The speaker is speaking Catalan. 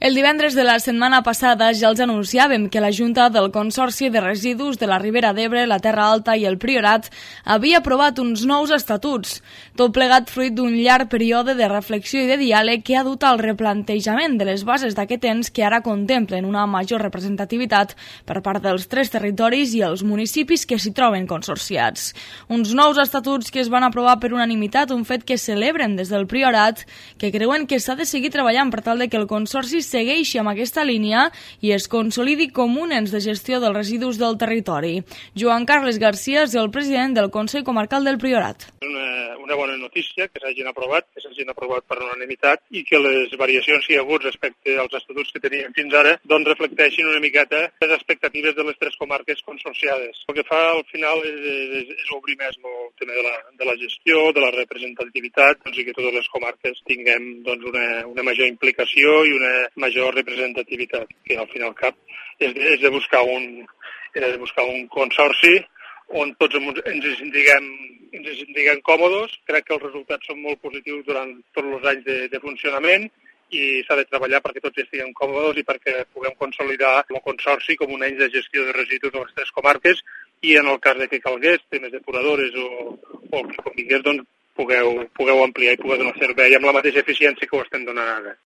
El divendres de la setmana passada ja els anunciàvem que la Junta del Consorci de Residus de la Ribera d'Ebre, la Terra Alta i el Priorat havia aprovat uns nous estatuts, tot plegat fruit d'un llarg període de reflexió i de diàleg que ha dut al replantejament de les bases d'aquest ens que ara contemplen una major representativitat per part dels 3 territoris i els municipis que s'hi troben consorciats. Uns nous estatuts que es van aprovar per unanimitat, un fet que celebren des del Priorat, que creuen que s'ha de seguir treballant per tal de que el Consorci segueixi amb aquesta línia i es consolidi com un ens de gestió dels residus del territori. Joan Carles Garcia és el president del Consell Comarcal del Priorat. Una bona notícia que s'hagin aprovat per unanimitat i que les variacions que hi ha hagut respecte als estatuts que teníem fins ara doncs reflecteixin una miqueta les expectatives de les 3 comarques consorciades. El que fa al final és obrir més el tema de la gestió, de la representativitat, doncs, i que totes les comarques tinguem doncs, una major implicació i una major representativitat, que al final cap és de buscar un consorci on tots ens hi sentiguem còmodes. Crec que els resultats són molt positius durant tots els anys de funcionament i s'ha de treballar perquè tots estiguem còmodes i perquè puguem consolidar el consorci com un ens de gestió de residus de les 3 comarques i en el cas de que calgués, temes depuradores o el que convingués, doncs pugueu ampliar i poder donar servei amb la mateixa eficiència que ho estem donant ara.